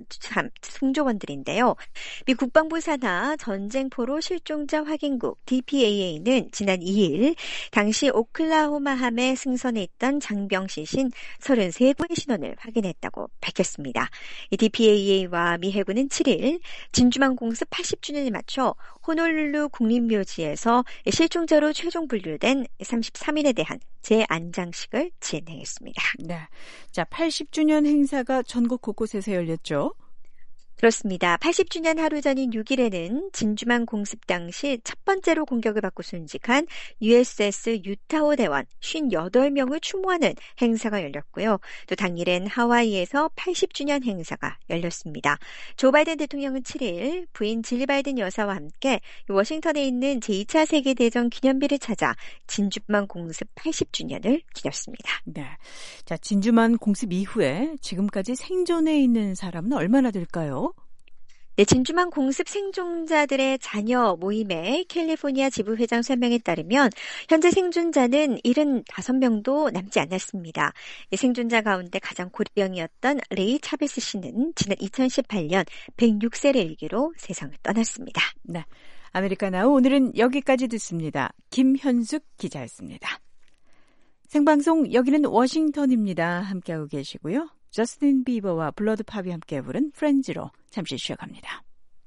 승조원들인데요. 미 국방부 산하 전쟁포로 실종자 확인국 디피에이에이는 지난 이일 당시 오클라호마함에 승선해 있던 장병 시신 서른세 구의 신원을 확인했다고 밝혔습니다. 이 디피에이에이와 미 해군은 칠일 진주만 공습 팔십주년에 맞춰 호놀룰루 국립묘지에서 실종자로 최종 분류된 삼십삼인에 대한 재안장식을 진행했습니다. 네, 자 팔십주년 행사가 전국 곳곳에서 열렸죠. 그렇습니다. 팔십 주년 하루 전인 육 일에는 진주만 공습 당시 첫 번째로 공격을 받고 순직한 유에스에스 유타호 대원 오십팔 명을 추모하는 행사가 열렸고요. 또 당일엔 하와이에서 팔십 주년 행사가 열렸습니다. 조 바이든 대통령은 칠 일 부인 질리 바이든 여사와 함께 워싱턴에 있는 제이 차 세계대전 기념비를 찾아 진주만 공습 팔십 주년을 기렸습니다. 네. 자, 진주만 공습 이후에 지금까지 생존해 있는 사람은 얼마나 될까요? 네, 진주만 공습 생존자들의 자녀 모임의 캘리포니아 지부회장 설명에 따르면 현재 생존자는 칠십오 명도 남지 않았습니다. 생존자 가운데 가장 고령이었던 레이 차베스 씨는 지난 이천십팔 년 백육 세를 일기로 세상을 떠났습니다. 네, 아메리카나우 오늘은 여기까지 듣습니다. 김현숙 기자였습니다. 생방송 여기는 워싱턴입니다. 함께하고 계시고요. 저스틴 비버와 블러드 팝이 함께 부른 프렌즈로 잠시 쉬어갑니다.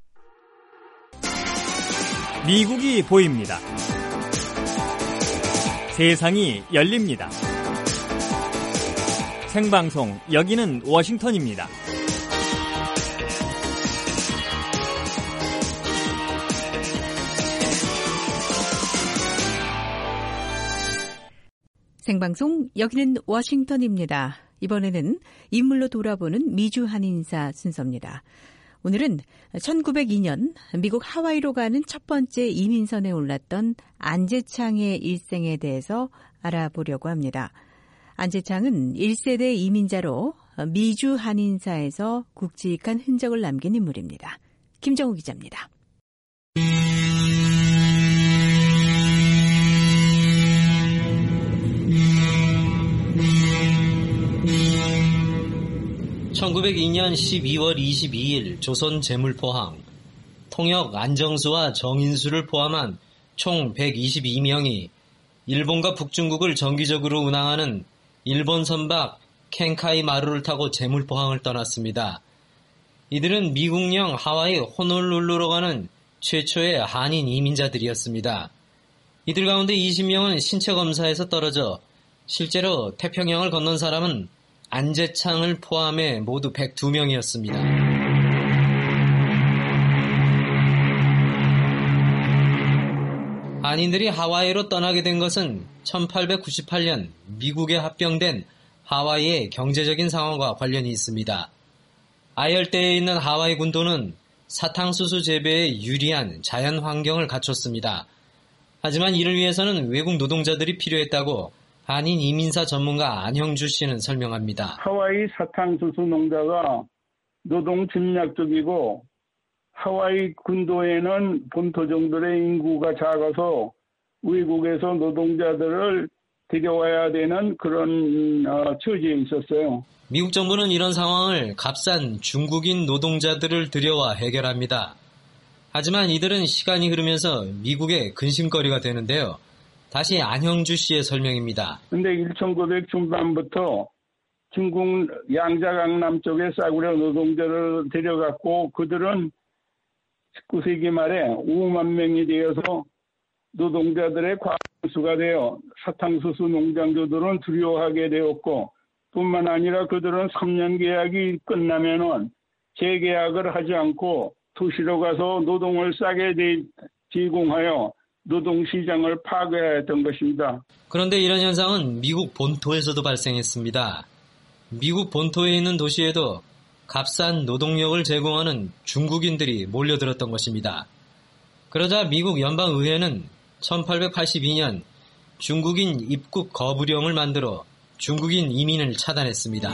미국이 보입니다. 세상이 열립니다. 생방송 여기는 워싱턴입니다. 생방송 여기는 워싱턴입니다. 이번에는 인물로 돌아보는 미주 한인사 순서입니다. 오늘은 천구백이 년 미국 하와이로 가는 첫 번째 이민선에 올랐던 안재창의 일생에 대해서 알아보려고 합니다. 안재창은 일 세대 이민자로 미주 한인사에서 굵직한 흔적을 남긴 인물입니다. 김정우 기자입니다. 천구백이 년 십이월 이십이일 조선 제물포항, 통역 안정수와 정인수를 포함한 총 백이십이 명이 일본과 북중국을 정기적으로 운항하는 일본 선박 켄카이 마루를 타고 제물포항을 떠났습니다. 이들은 미국령 하와이 호놀룰루로 가는 최초의 한인 이민자들이었습니다. 이들 가운데 이십 명은 신체 검사에서 떨어져 실제로 태평양을 건넌 사람은 안재창을 포함해 모두 백이 명이었습니다. 한인들이 하와이로 떠나게 된 것은 천팔백구십팔 년 미국에 합병된 하와이의 경제적인 상황과 관련이 있습니다. 아열대에 있는 하와이 군도는 사탕수수 재배에 유리한 자연 환경을 갖췄습니다. 하지만 이를 위해서는 외국 노동자들이 필요했다고 한인 이민사 전문가 안형주 씨는 설명합니다. 하와이 사탕수수 농자가 노동 침략적이고 하와이 군도에는 본토종들의 인구가 작아서 외국에서 노동자들을 데려와야 되는 그런 어, 처지에 있었어요. 미국 정부는 이런 상황을 값싼 중국인 노동자들을 들여와 해결합니다. 하지만 이들은 시간이 흐르면서 미국의 근심거리가 되는데요. 다시 안형주 씨의 설명입니다. 그런데 천구백 중반부터 중국 양자강남 쪽에 싸구려 노동자를 데려갔고 그들은 십구 세기 말에 오만 명이 되어서 노동자들의 과수가 되어 사탕수수 농장주들은 두려워하게 되었고 뿐만 아니라 그들은 삼 년 계약이 끝나면은 재계약을 하지 않고 도시로 가서 노동을 싸게 제공하여 노동시장을 파괴했던 것입니다. 그런데 이런 현상은 미국 본토에서도 발생했습니다. 미국 본토에 있는 도시에도 값싼 노동력을 제공하는 중국인들이 몰려들었던 것입니다. 그러자 미국 연방의회는 천팔백팔십이 년 중국인 입국 거부령을 만들어 중국인 이민을 차단했습니다.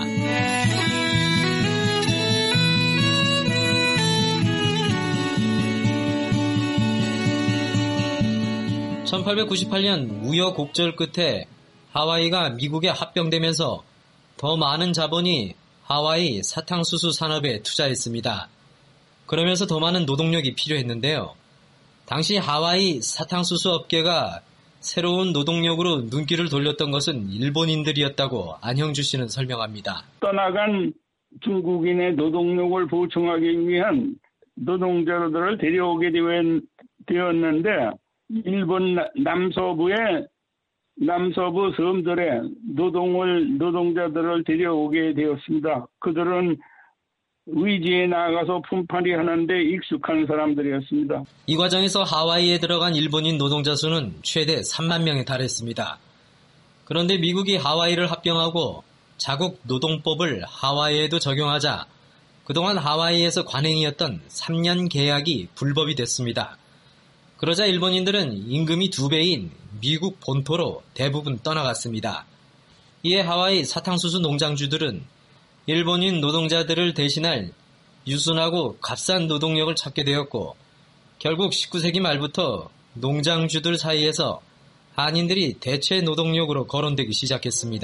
천팔백구십팔 년 우여곡절 끝에 하와이가 미국에 합병되면서 더 많은 자본이 하와이 사탕수수 산업에 투자했습니다. 그러면서 더 많은 노동력이 필요했는데요. 당시 하와이 사탕수수 업계가 새로운 노동력으로 눈길을 돌렸던 것은 일본인들이었다고 안형주 씨는 설명합니다. 떠나간 중국인의 노동력을 보충하기 위한 노동자들을 데려오게 되었는데 일본 남서부의 남서부 섬들에 노동을 노동자들을 데려오게 되었습니다. 그들은 의지에 나아가서 품팔이 하는데 익숙한 사람들이었습니다. 이 과정에서 하와이에 들어간 일본인 노동자 수는 최대 삼만 명에 달했습니다. 그런데 미국이 하와이를 합병하고 자국 노동법을 하와이에도 적용하자 그동안 하와이에서 관행이었던 삼 년 계약이 불법이 됐습니다. 그러자 일본인들은 임금이 두 배인 미국 본토로 대부분 떠나갔습니다. 이에 하와이 사탕수수 농장주들은 일본인 노동자들을 대신할 유순하고 값싼 노동력을 찾게 되었고 결국 십구 세기 말부터 농장주들 사이에서 한인들이 대체 노동력으로 거론되기 시작했습니다.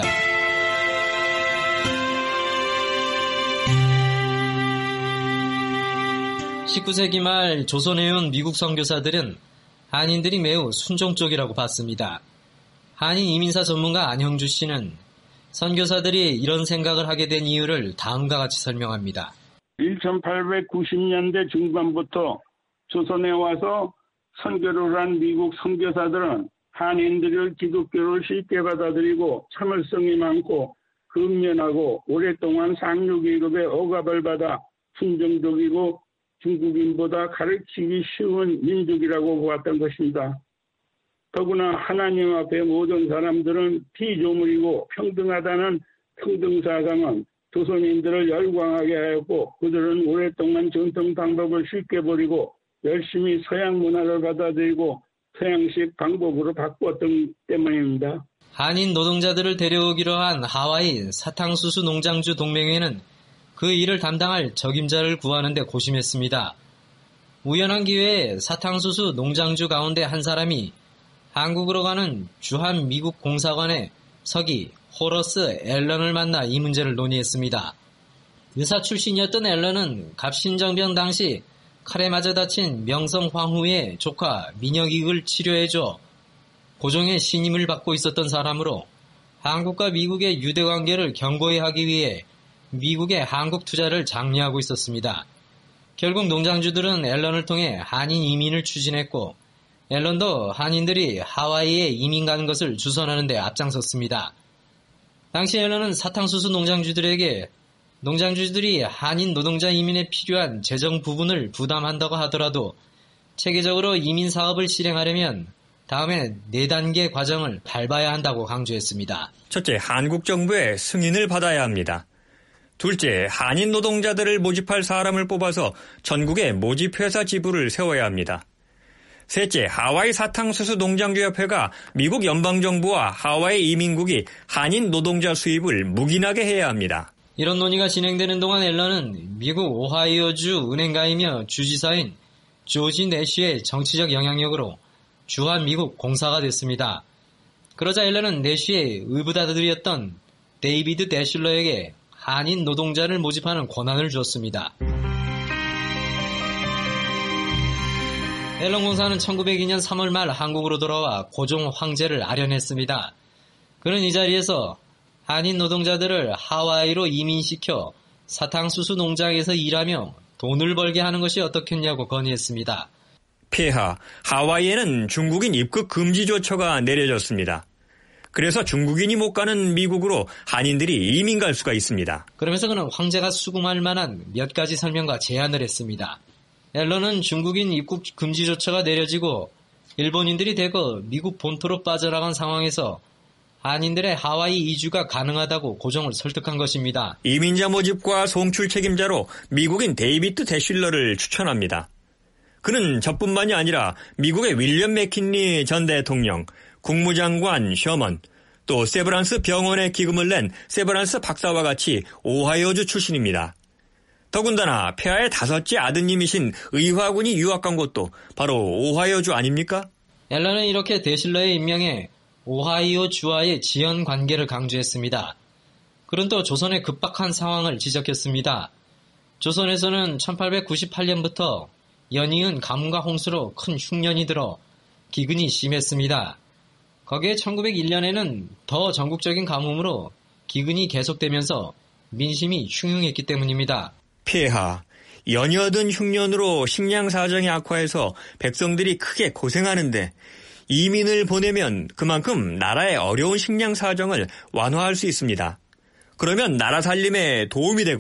십구 세기 말 조선에 온 미국 선교사들은 한인들이 매우 순종적이라고 봤습니다. 한인 이민사 전문가 안형주 씨는 선교사들이 이런 생각을 하게 된 이유를 다음과 같이 설명합니다. 천팔백구십 년대 중반부터 조선에 와서 선교를 한 미국 선교사들은 한인들을 기독교를 쉽게 받아들이고 참을성이 많고 근면하고 오랫동안 상류계급의 억압을 받아 순종적이고 중국인보다 가르치기 쉬운 민족이라고 보았던 것입니다. 더구나 하나님 앞에 모든 사람들은 피조물이고 평등하다는 평등사상은 조선인들을 열광하게 하였고 그들은 오랫동안 전통 방법을 쉽게 버리고 열심히 서양 문화를 받아들이고 서양식 방법으로 바꾸었던 때문입니다. 한인 노동자들을 데려오기로 한 하와이 사탕수수 농장주 동맹회는 그 일을 담당할 적임자를 구하는 데 고심했습니다. 우연한 기회에 사탕수수 농장주 가운데 한 사람이 한국으로 가는 주한 미국 공사관의 서기 호러스 앨런을 만나 이 문제를 논의했습니다. 의사 출신이었던 앨런은 갑신정병 당시 칼에 맞아 다친 명성 황후의 조카 민혁익을 치료해줘 고종의 신임을 받고 있었던 사람으로 한국과 미국의 유대관계를 견고히 하기 위해 미국의 한국 투자를 장려하고 있었습니다. 결국 농장주들은 앨런을 통해 한인 이민을 추진했고 앨런도 한인들이 하와이에 이민 가는 것을 주선하는 데 앞장섰습니다. 당시 앨런은 사탕수수 농장주들에게 농장주들이 한인 노동자 이민에 필요한 재정 부분을 부담한다고 하더라도 체계적으로 이민 사업을 실행하려면 다음에 네 단계 과정을 밟아야 한다고 강조했습니다. 첫째, 한국 정부의 승인을 받아야 합니다. 둘째, 한인 노동자들을 모집할 사람을 뽑아서 전국에 모집회사 지부를 세워야 합니다. 셋째, 하와이 사탕수수 농장주협회가 미국 연방정부와 하와이 이민국이 한인 노동자 수입을 묵인하게 해야 합니다. 이런 논의가 진행되는 동안 앨런은 미국 오하이오주 은행가이며 주지사인 조지 내쉬의 정치적 영향력으로 주한 미국 공사가 됐습니다. 그러자 앨런은 내쉬의 의붓아들이었던 데이비드 대슐러에게 한인 노동자를 모집하는 권한을 주었습니다. 앨런 공사는 천구백이 년 삼월 말 한국으로 돌아와 고종 황제를 아련했습니다. 그는 이 자리에서 한인 노동자들을 하와이로 이민시켜 사탕수수 농장에서 일하며 돈을 벌게 하는 것이 어떻겠냐고 건의했습니다. 폐하, 하와이에는 중국인 입국 금지 조처가 내려졌습니다. 그래서 중국인이 못 가는 미국으로 한인들이 이민 갈 수가 있습니다. 그러면서 그는 황제가 수긍할 만한 몇 가지 설명과 제안을 했습니다. 앨런은 중국인 입국 금지 조처가 내려지고 일본인들이 대거 미국 본토로 빠져나간 상황에서 한인들의 하와이 이주가 가능하다고 고종을 설득한 것입니다. 이민자 모집과 송출 책임자로 미국인 데이비드 대슐러를 추천합니다. 그는 저뿐만이 아니라 미국의 윌리엄 맥킨리 전 대통령, 국무장관 셔먼, 또 세브란스 병원에 기금을 낸 세브란스 박사와 같이 오하이오주 출신입니다. 더군다나 폐하의 다섯째 아드님이신 의화군이 유학 간 곳도 바로 오하이오주 아닙니까? 앨런은 이렇게 대슐러의 임명에 오하이오주와의 지연 관계를 강조했습니다. 그는 또 조선의 급박한 상황을 지적했습니다. 조선에서는 천팔백구십팔 년부터 연이은 가뭄과 홍수로 큰 흉년이 들어 기근이 심했습니다. 거기에 천구백일 년에는 더 전국적인 가뭄으로 기근이 계속되면서 민심이 흉흉했기 때문입니다. 폐하, 연이어든 흉년으로 식량 사정이 악화해서 백성들이 크게 고생하는데 이민을 보내면 그만큼 나라의 어려운 식량 사정을 완화할 수 있습니다. 그러면 나라 살림에 도움이 되고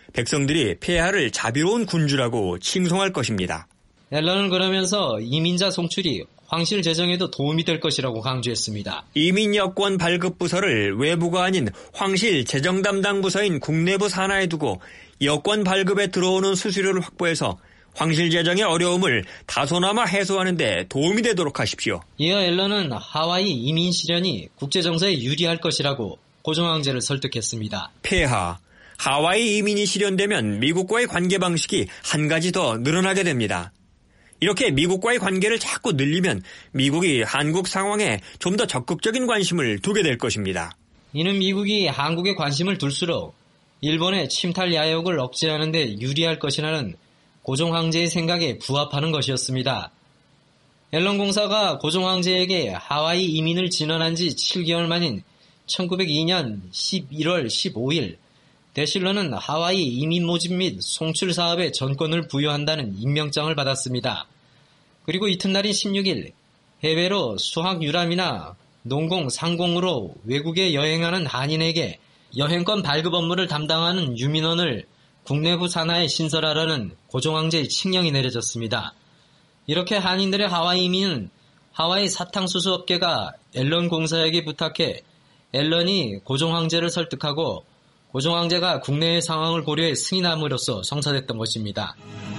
백성들이 폐하를 자비로운 군주라고 칭송할 것입니다. 앨런은 그러면서 이민자 송출이 황실 재정에도 도움이 될 것이라고 강조했습니다. 이민 여권 발급 부서를 외부가 아닌 황실 재정 담당 부서인 국내부 산하에 두고 여권 발급에 들어오는 수수료를 확보해서 황실 재정의 어려움을 다소나마 해소하는 데 도움이 되도록 하십시오. 이어 앨런은 하와이 이민 실현이 국제정서에 유리할 것이라고 고종황제를 설득했습니다. 폐하, 하와이 이민이 실현되면 미국과의 관계 방식이 한 가지 더 늘어나게 됩니다. 이렇게 미국과의 관계를 자꾸 늘리면 미국이 한국 상황에 좀 더 적극적인 관심을 두게 될 것입니다. 이는 미국이 한국에 관심을 둘수록 일본의 침탈 야욕을 억제하는 데 유리할 것이라는 고종 황제의 생각에 부합하는 것이었습니다. 앨런 공사가 고종 황제에게 하와이 이민을 진언한 지 칠 개월 만인 천구백이 년 십일월 십오일 대실러는 하와이 이민 모집 및 송출 사업에 전권을 부여한다는 임명장을 받았습니다. 그리고 이튿날인 십육일 해외로 수학 유람이나 농공, 상공으로 외국에 여행하는 한인에게 여행권 발급 업무를 담당하는 유민원을 국내부 산하에 신설하라는 고종황제의 칙령이 내려졌습니다. 이렇게 한인들의 하와이 이민은 하와이 사탕수수 업계가 앨런 공사에게 부탁해 앨런이 고종황제를 설득하고 고종황제가 국내의 상황을 고려해 승인함으로써 성사됐던 것입니다.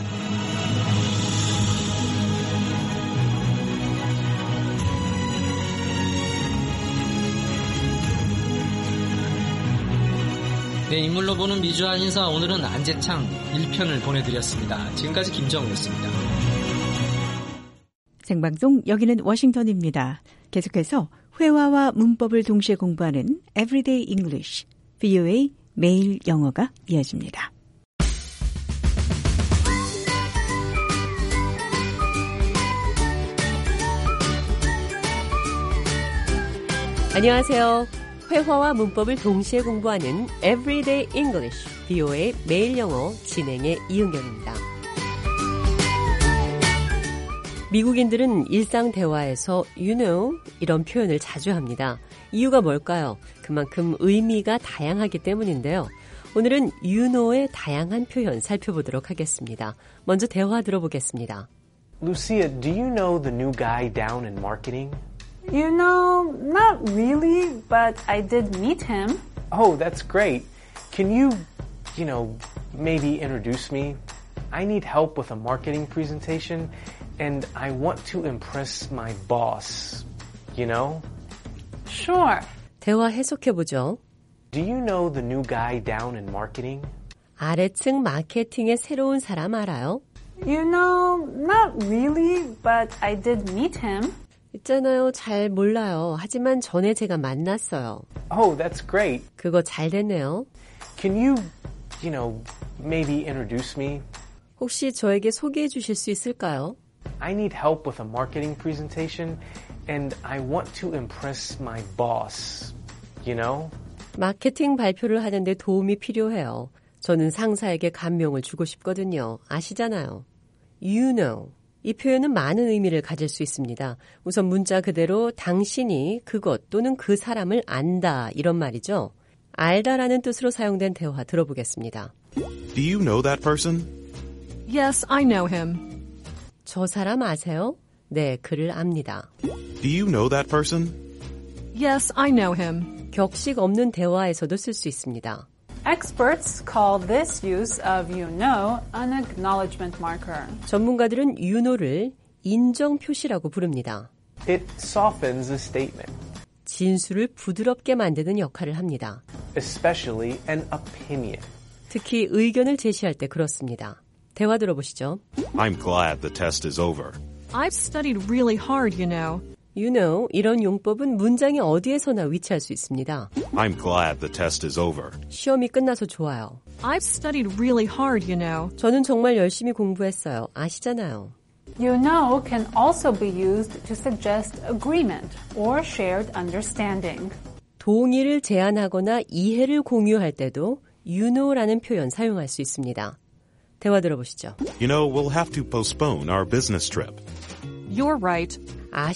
네, 인물로 보는 미주 한인사 오늘은 안재창 일 편을 보내드렸습니다. 지금까지 김정우였습니다. 생방송 여기는 워싱턴입니다. 계속해서 회화와 문법을 동시에 공부하는 Everyday English, 브이오에이 매일 영어가 이어집니다. 안녕하세요. 회화와 문법을 동시에 공부하는 Everyday English, 브이오에이 매일 영어 진행의 이은경입니다. 미국인들은 일상 대화에서 you know 이런 표현을 자주 합니다. 이유가 뭘까요? 그만큼 의미가 다양하기 때문인데요. 오늘은 you know의 다양한 표현 살펴보도록 하겠습니다. 먼저 대화 들어보겠습니다. Lucia, do you know the new guy down in marketing? You know, not really, but I did meet him. Oh, that's great. Can you, you know, maybe introduce me? I need help with a marketing presentation, and I want to impress my boss, you know? Sure. 대화 해석해보죠. Do you know the new guy down in marketing? 아래층 마케팅의 새로운 사람 알아요? You know, not really, but I did meet him. 있잖아요. 잘 몰라요. 하지만 전에 제가 만났어요. Oh, that's great. 그거 잘 됐네요. Can you, you know, maybe introduce me? 혹시 저에게 소개해 주실 수 있을까요? I need help with a marketing presentation, and I want to impress my boss, you know? 마케팅 발표를 하는데 도움이 필요해요. 저는 상사에게 감명을 주고 싶거든요. 아시잖아요. You know. 이 표현은 많은 의미를 가질 수 있습니다. 우선 문자 그대로 당신이 그것 또는 그 사람을 안다 이런 말이죠. 알다라는 뜻으로 사용된 대화 들어보겠습니다. Do you know that person? Yes, I know him. 저 사람 아세요? 네, 그를 압니다. Do you know that person? Yes, I know him. 격식 없는 대화에서도 쓸 수 있습니다. Experts call this use of you know an acknowledgement marker. 전문가들은 you know를 인정 표시라고 부릅니다. It softens a statement. 진술을 부드럽게 만드는 역할을 합니다. Especially an opinion. 특히 의견을 제시할 때 그렇습니다. 대화 들어보시죠. I'm glad the test is over. I've studied really hard, you know. You know, 이런 용법은 문장의 어디에서나 위치할 수 있습니다. I'm glad the test is over. 시험이 끝나서 좋아요. I've studied really hard, you know. 저는 정말 열심히 공부했어요. 아시잖아요. You know can also be used to suggest agreement or shared understanding. 동의를 제안하거나 이해를 공유할 때도 you know라는 표현 사용할 수 있습니다. 대화 들어보시죠. You know, we'll have to postpone our business trip. You're right.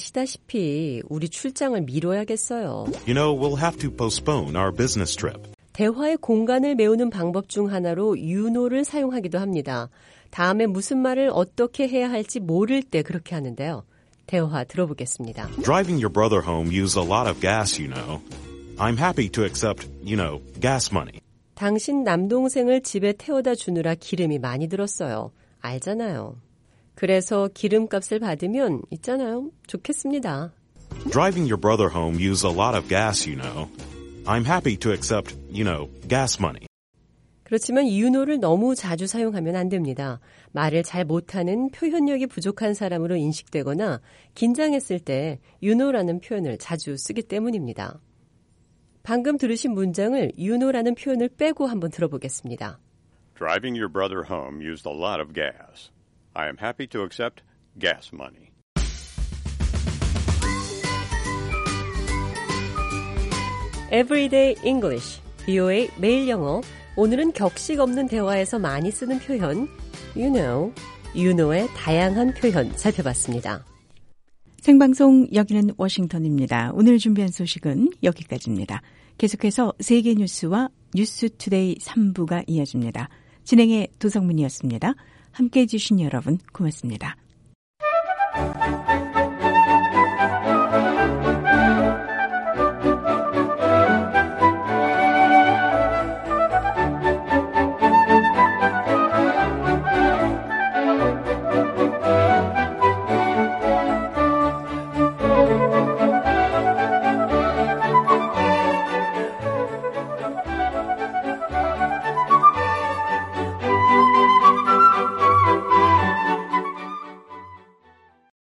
아시다시피 우리 출장을 미뤄야겠어요. You know, we'll have to postpone our business trip. 대화의 공간을 메우는 방법 중 하나로 you know를 사용하기도 합니다. 다음에 무슨 말을 어떻게 해야 할지 모를 때 그렇게 하는데요. 대화 들어보겠습니다. Driving your brother home used a lot of gas, you know. I'm happy to accept, you know, gas money. 당신 남동생을 집에 태워다 주느라 기름이 많이 들었어요. 알잖아요. 그래서 기름값을 받으면 있잖아요. 좋겠습니다. Driving your brother home used a lot of gas, you know. I'm happy to accept, you know, gas money. 그렇지만 you know를 너무 자주 사용하면 안 됩니다. 말을 잘 못하는 표현력이 부족한 사람으로 인식되거나 긴장했을 때 you know라는 표현을 자주 쓰기 때문입니다. 방금 들으신 문장을 you know라는 표현을 빼고 한번 들어보겠습니다. Driving your brother home used a lot of gas. I am happy to accept gas money. Everyday English, 비오에이 매일 영어. 오늘은 격식 없는 대화에서 많이 쓰는 표현, you know, you know의 다양한 표현 살펴봤습니다. 생방송 여기는 워싱턴입니다. 오늘 준비한 소식은 여기까지입니다. 계속해서 세계 뉴스와 뉴스투데이 삼 부가 이어집니다. 진행의 도성문이었습니다. 함께해 주신 여러분 고맙습니다.